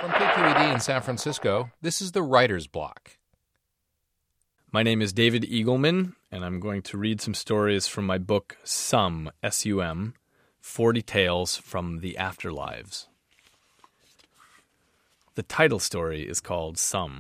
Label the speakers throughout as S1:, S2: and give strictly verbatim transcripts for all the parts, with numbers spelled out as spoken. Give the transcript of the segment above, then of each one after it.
S1: From K Q E D in San Francisco, this is the Writer's Block.
S2: My name is David Eagleman, and I'm going to read some stories from my book, Sum, S U M, forty Tales from the Afterlives. The title story is called Sum.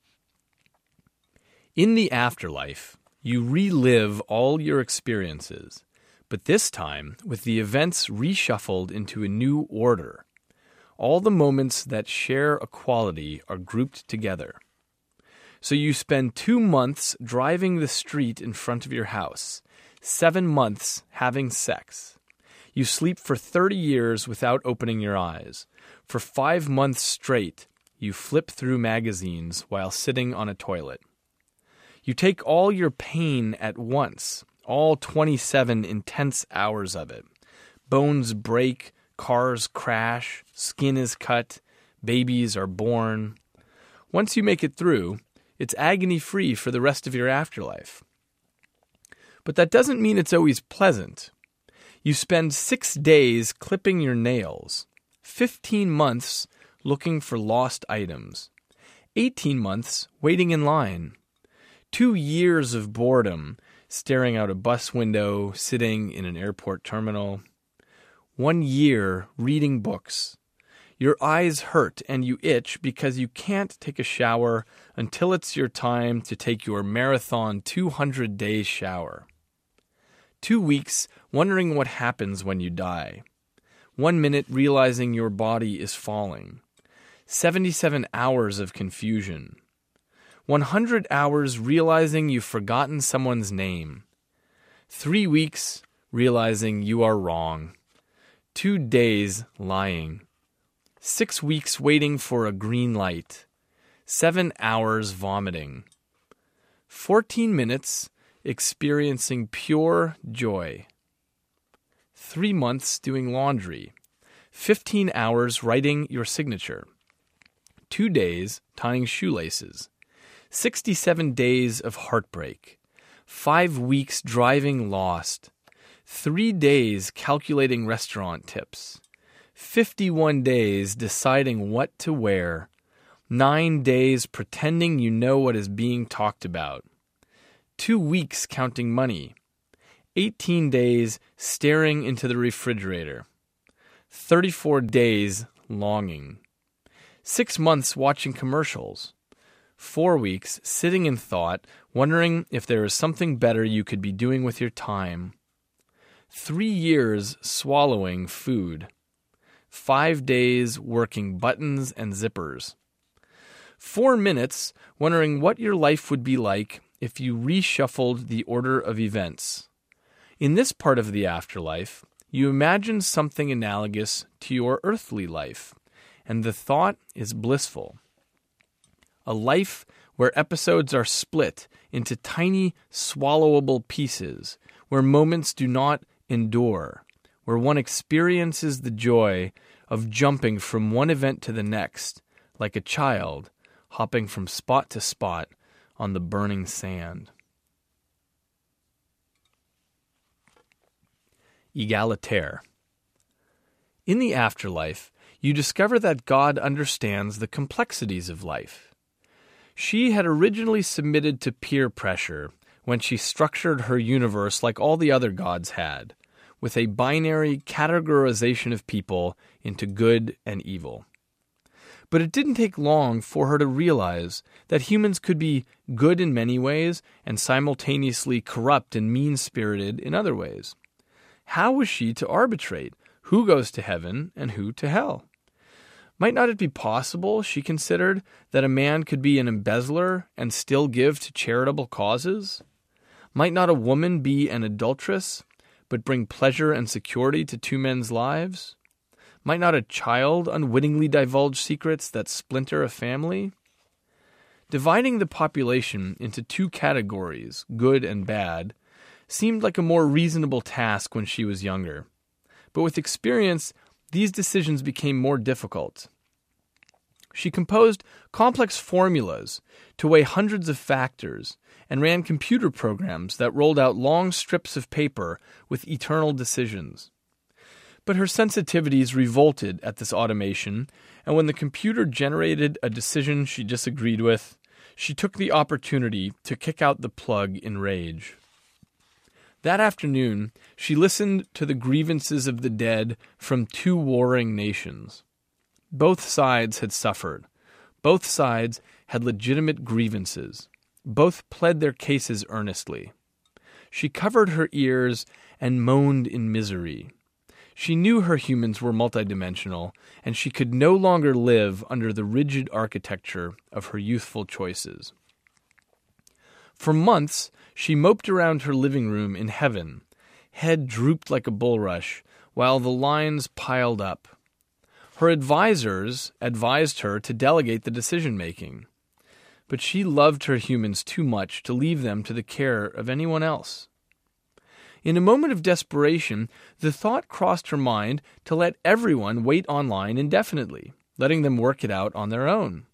S2: In the afterlife, you relive all your experiences, but this time with the events reshuffled into a new order. All the moments that share a quality are grouped together. So you spend two months driving the street in front of your house, seven months having sex. You sleep for thirty years without opening your eyes. For five months straight, you flip through magazines while sitting on a toilet. You take all your pain at once, all twenty-seven intense hours of it. Bones break, cars crash, skin is cut, babies are born. Once you make it through, it's agony-free for the rest of your afterlife. But that doesn't mean it's always pleasant. You spend six days clipping your nails, fifteen months looking for lost items, eighteen months waiting in line, two years of boredom staring out a bus window, sitting in an airport terminal, one year reading books. Your eyes hurt and you itch because you can't take a shower until it's your time to take your marathon two hundred day shower. Two weeks wondering what happens when you die. One minute realizing your body is falling. seventy-seven hours of confusion. one hundred hours realizing you've forgotten someone's name. Three weeks realizing you are wrong. Two days lying. Six weeks waiting for a green light. Seven hours vomiting. Fourteen minutes experiencing pure joy. Three months doing laundry. Fifteen hours writing your signature. Two days tying shoelaces. Sixty-seven days of heartbreak. Five weeks driving lost. Three days calculating restaurant tips. Fifty-one days deciding what to wear. Nine days pretending you know what is being talked about. Two weeks counting money. Eighteen days staring into the refrigerator. Thirty-four days longing. Six months watching commercials. Four weeks sitting in thought, wondering if there is something better you could be doing with your time. Three years swallowing food. Five days working buttons and zippers. Four minutes wondering what your life would be like if you reshuffled the order of events. In this part of the afterlife, you imagine something analogous to your earthly life, and the thought is blissful. A life where episodes are split into tiny, swallowable pieces, where moments do not endure, where one experiences the joy of jumping from one event to the next, like a child hopping from spot to spot on the burning sand. Egalitaire. In the afterlife, you discover that God understands the complexities of life. She had originally submitted to peer pressure when she structured her universe like all the other gods had, with a binary categorization of people into good and evil. But it didn't take long for her to realize that humans could be good in many ways and simultaneously corrupt and mean-spirited in other ways. How was she to arbitrate who goes to heaven and who to hell? Might not it be possible, she considered, that a man could be an embezzler and still give to charitable causes? Might not a woman be an adulteress, but bring pleasure and security to two men's lives? Might not a child unwittingly divulge secrets that splinter a family? Dividing the population into two categories, good and bad, seemed like a more reasonable task when she was younger. But with experience, these decisions became more difficult. She composed complex formulas to weigh hundreds of factors and ran computer programs that rolled out long strips of paper with eternal decisions. But her sensitivities revolted at this automation, and when the computer generated a decision she disagreed with, she took the opportunity to kick out the plug in rage. That afternoon, she listened to the grievances of the dead from two warring nations. Both sides had suffered. Both sides had legitimate grievances. Both pled their cases earnestly. She covered her ears and moaned in misery. She knew her humans were multidimensional, and she could no longer live under the rigid architecture of her youthful choices. For months, she moped around her living room in heaven, head drooped like a bulrush, while the lines piled up. Her advisors advised her to delegate the decision-making, but she loved her humans too much to leave them to the care of anyone else. In a moment of desperation, the thought crossed her mind to let everyone wait online indefinitely, letting them work it out on their own.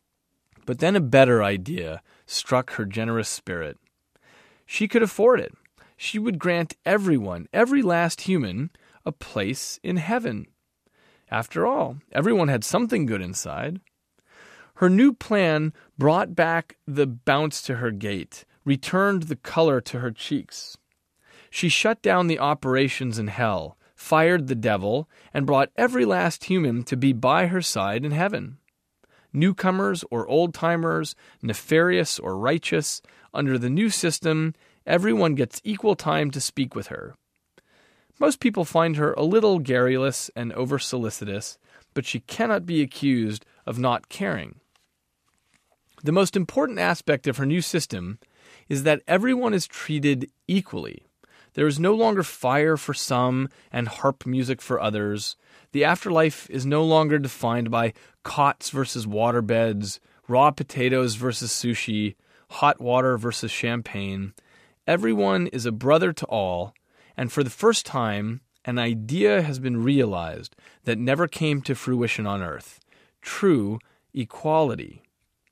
S2: But then a better idea struck her generous spirit. She could afford it. She would grant everyone, every last human, a place in heaven. After all, everyone had something good inside. Her new plan brought back the bounce to her gait, returned the color to her cheeks. She shut down the operations in hell, fired the devil, and brought every last human to be by her side in heaven. Newcomers or old-timers, nefarious or righteous, under the new system, everyone gets equal time to speak with her. Most people find her a little garrulous and over-solicitous, but she cannot be accused of not caring. The most important aspect of her new system is that everyone is treated equally. There is no longer fire for some and harp music for others. The afterlife is no longer defined by cots versus waterbeds, raw potatoes versus sushi, hot water versus champagne. Everyone is a brother to all, and for the first time, an idea has been realized that never came to fruition on Earth: true equality.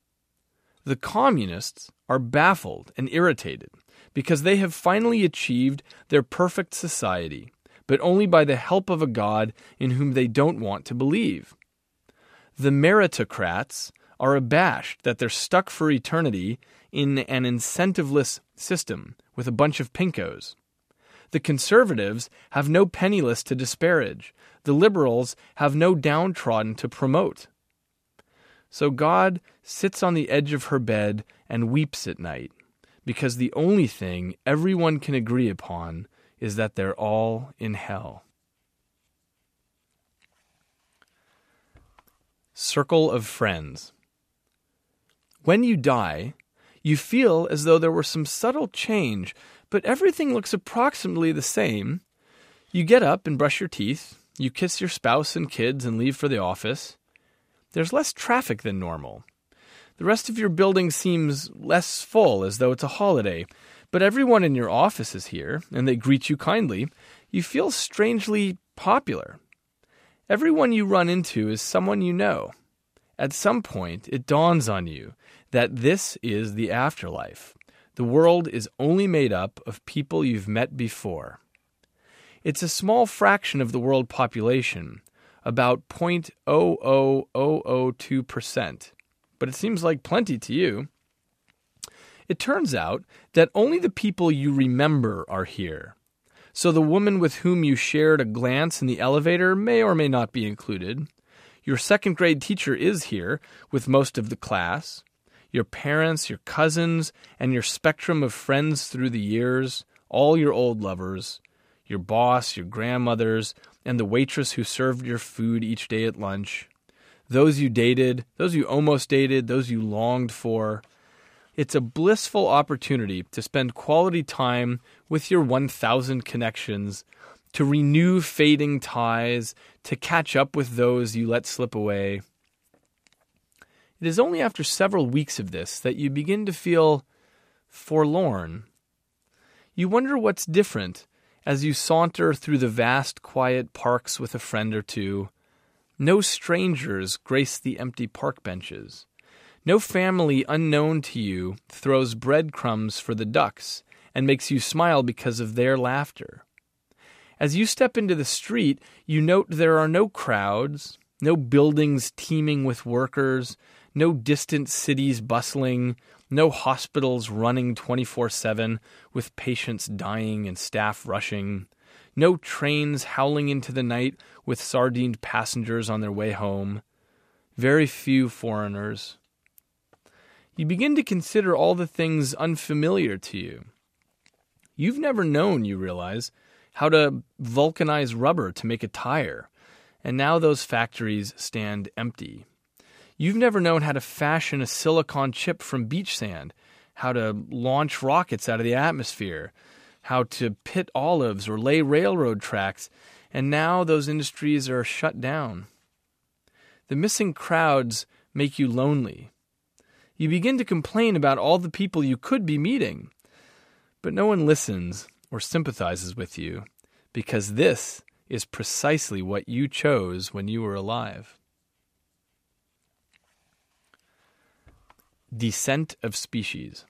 S2: The communists are baffled and irritated because they have finally achieved their perfect society, but only by the help of a God in whom they don't want to believe. The meritocrats are abashed that they're stuck for eternity in an incentiveless system with a bunch of pinkos. The conservatives have no penniless to disparage. The liberals have no downtrodden to promote. So God sits on the edge of her bed and weeps at night, because the only thing everyone can agree upon is that they're all in hell. Circle of Friends. When you die, you feel as though there were some subtle change, but everything looks approximately the same. You get up and brush your teeth, you kiss your spouse and kids and leave for the office. There's less traffic than normal. The rest of your building seems less full, as though it's a holiday, but everyone in your office is here, and they greet you kindly. You feel strangely popular. Everyone you run into is someone you know. At some point, it dawns on you that this is the afterlife. The world is only made up of people you've met before. It's a small fraction of the world population, about zero point zero zero zero zero two percent. But it seems like plenty to you. It turns out that only the people you remember are here. So the woman with whom you shared a glance in the elevator may or may not be included. Your second grade teacher is here with most of the class. Your parents, your cousins, and your spectrum of friends through the years, all your old lovers, your boss, your grandmothers, and the waitress who served your food each day at lunch. Those you dated, those you almost dated, those you longed for. It's a blissful opportunity to spend quality time with your one thousand connections, to renew fading ties, to catch up with those you let slip away. It is only after several weeks of this that you begin to feel forlorn. You wonder what's different as you saunter through the vast, quiet parks with a friend or two. No strangers grace the empty park benches. No family unknown to you throws breadcrumbs for the ducks and makes you smile because of their laughter. As you step into the street, you note there are no crowds, no buildings teeming with workers, no distant cities bustling, no hospitals running twenty-four seven with patients dying and staff rushing, no trains howling into the night with sardined passengers on their way home, very few foreigners. You begin to consider all the things unfamiliar to you. You've never known, you realize, how to vulcanize rubber to make a tire, and now those factories stand empty. You've never known how to fashion a silicon chip from beach sand, how to launch rockets out of the atmosphere, how to pit olives or lay railroad tracks, and now those industries are shut down. The missing crowds make you lonely. You begin to complain about all the people you could be meeting, but no one listens or sympathizes with you, because this is precisely what you chose when you were alive. Descent of species.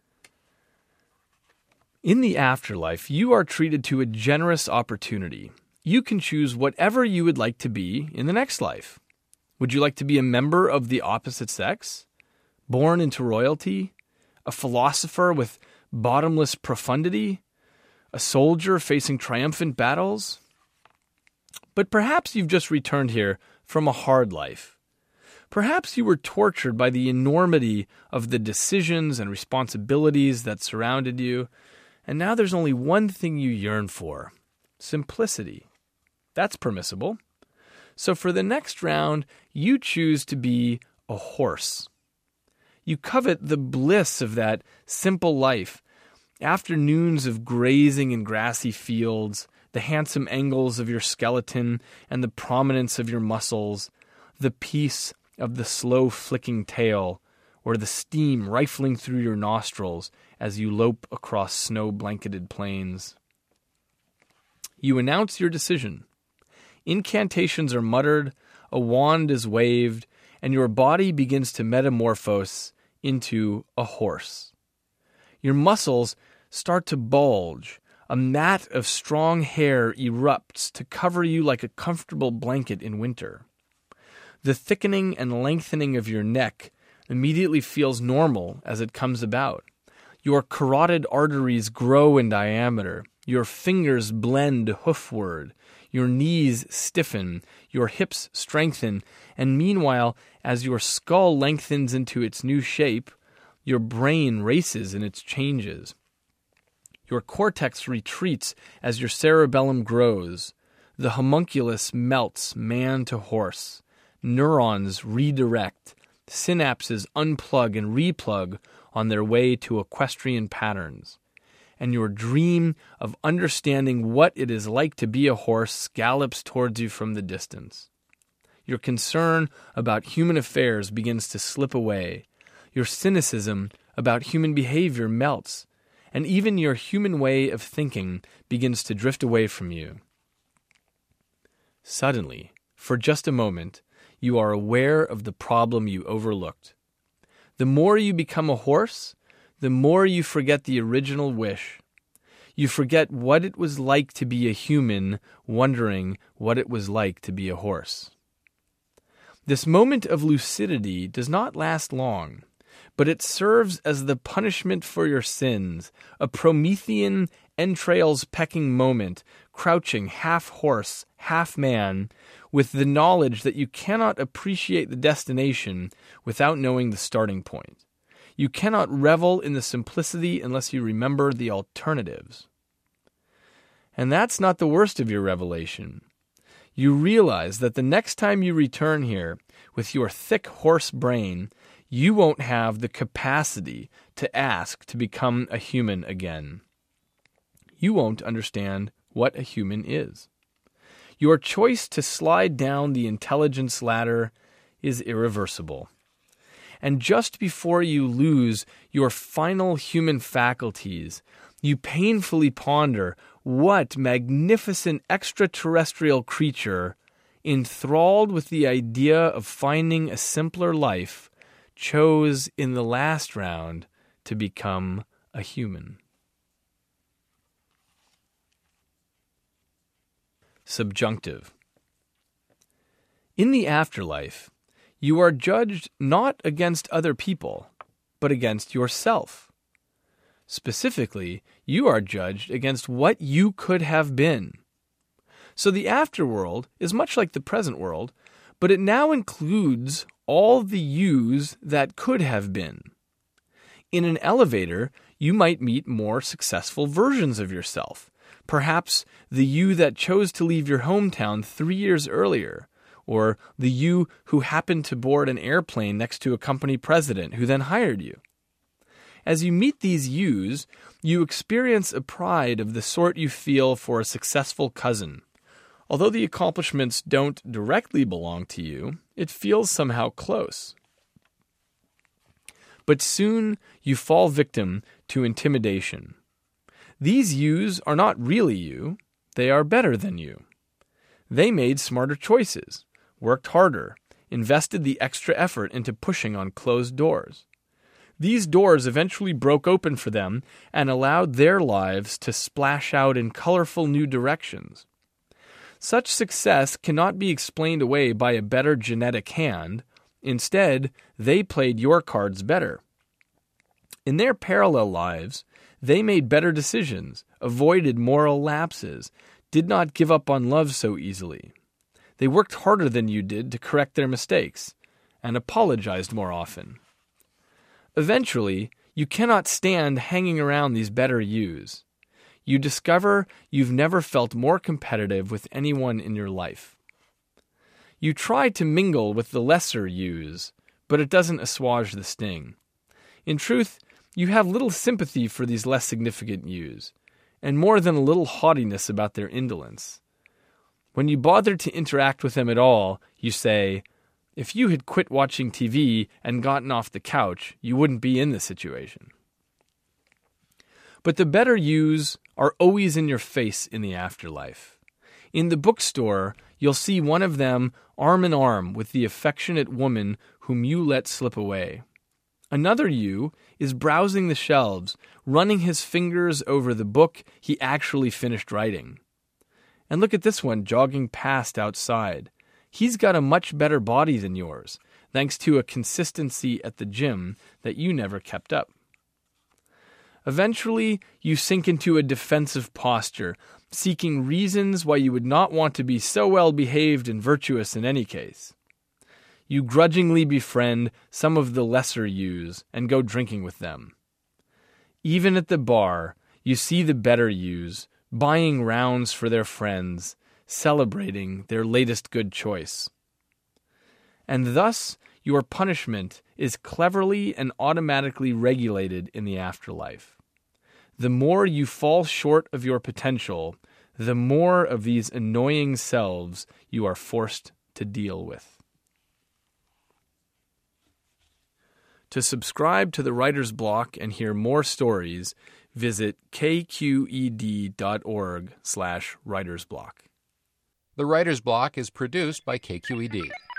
S2: In the afterlife, you are treated to a generous opportunity. You can choose whatever you would like to be in the next life. Would you like to be a member of the opposite sex? Born into royalty? A philosopher with bottomless profundity? A soldier facing triumphant battles? But perhaps you've just returned here from a hard life. Perhaps you were tortured by the enormity of the decisions and responsibilities that surrounded you, and now there's only one thing you yearn for: simplicity. That's permissible. So for the next round, you choose to be a horse. You covet the bliss of that simple life, afternoons of grazing in grassy fields, the handsome angles of your skeleton and the prominence of your muscles, the peace of the slow flicking tail, or the steam rifling through your nostrils as you lope across snow-blanketed plains. You announce your decision. Incantations are muttered, a wand is waved, and your body begins to metamorphose into a horse. Your muscles start to bulge. A mat of strong hair erupts to cover you like a comfortable blanket in winter. The thickening and lengthening of your neck immediately feels normal as it comes about. Your carotid arteries grow in diameter. Your fingers blend hoofward. Your knees stiffen. Your hips strengthen. And meanwhile, as your skull lengthens into its new shape, your brain races in its changes. Your cortex retreats as your cerebellum grows. The homunculus melts man to horse. Neurons redirect. Synapses unplug and replug on their way to equestrian patterns. And your dream of understanding what it is like to be a horse gallops towards you from the distance. Your concern about human affairs begins to slip away. Your cynicism about human behavior melts, and even your human way of thinking begins to drift away from you. Suddenly, for just a moment, you are aware of the problem you overlooked. The more you become a horse, the more you forget the original wish. You forget what it was like to be a human, wondering what it was like to be a horse. This moment of lucidity does not last long, but it serves as the punishment for your sins, a Promethean entrails-pecking moment, crouching half horse, half man, with the knowledge that you cannot appreciate the destination without knowing the starting point. You cannot revel in the simplicity unless you remember the alternatives. And that's not the worst of your revelation. You realize that the next time you return here with your thick horse brain, you won't have the capacity to ask to become a human again. You won't understand what a human is. Your choice to slide down the intelligence ladder is irreversible. And just before you lose your final human faculties, you painfully ponder what magnificent extraterrestrial creature, enthralled with the idea of finding a simpler life, chose in the last round to become a human. subjunctive. In the afterlife, you are judged not against other people, but against yourself. Specifically, you are judged against what you could have been. So the afterworld is much like the present world, but it now includes all the yous that could have been. In an elevator, you might meet more successful versions of yourself. Perhaps the you that chose to leave your hometown three years earlier, or the you who happened to board an airplane next to a company president who then hired you. As you meet these yous, you experience a pride of the sort you feel for a successful cousin. Although the accomplishments don't directly belong to you, it feels somehow close. But soon you fall victim to intimidation. These yous are not really you, they are better than you. They made smarter choices, worked harder, invested the extra effort into pushing on closed doors. These doors eventually broke open for them and allowed their lives to splash out in colorful new directions. Such success cannot be explained away by a better genetic hand. Instead, they played your cards better. In their parallel lives, they made better decisions, avoided moral lapses, did not give up on love so easily. They worked harder than you did to correct their mistakes, and apologized more often. Eventually, you cannot stand hanging around these better yous. You discover you've never felt more competitive with anyone in your life. You try to mingle with the lesser yous, but it doesn't assuage the sting. In truth, you have little sympathy for these less significant yous, and more than a little haughtiness about their indolence. When you bother to interact with them at all, you say, if you had quit watching T V and gotten off the couch, you wouldn't be in this situation. But the better yous are always in your face in the afterlife. In the bookstore, you'll see one of them arm in arm with the affectionate woman whom you let slip away. Another you is browsing the shelves, running his fingers over the book he actually finished writing. And look at this one jogging past outside. He's got a much better body than yours, thanks to a consistency at the gym that you never kept up. Eventually, you sink into a defensive posture, seeking reasons why you would not want to be so well behaved and virtuous in any case. You grudgingly befriend some of the lesser yous and go drinking with them. Even at the bar, you see the better yous buying rounds for their friends, celebrating their latest good choice. And thus, your punishment is cleverly and automatically regulated in the afterlife. The more you fall short of your potential, the more of these annoying selves you are forced to deal with. To subscribe to the Writer's Block and hear more stories, visit kqed.org slash writersblock.
S1: The Writer's Block is produced by K Q E D.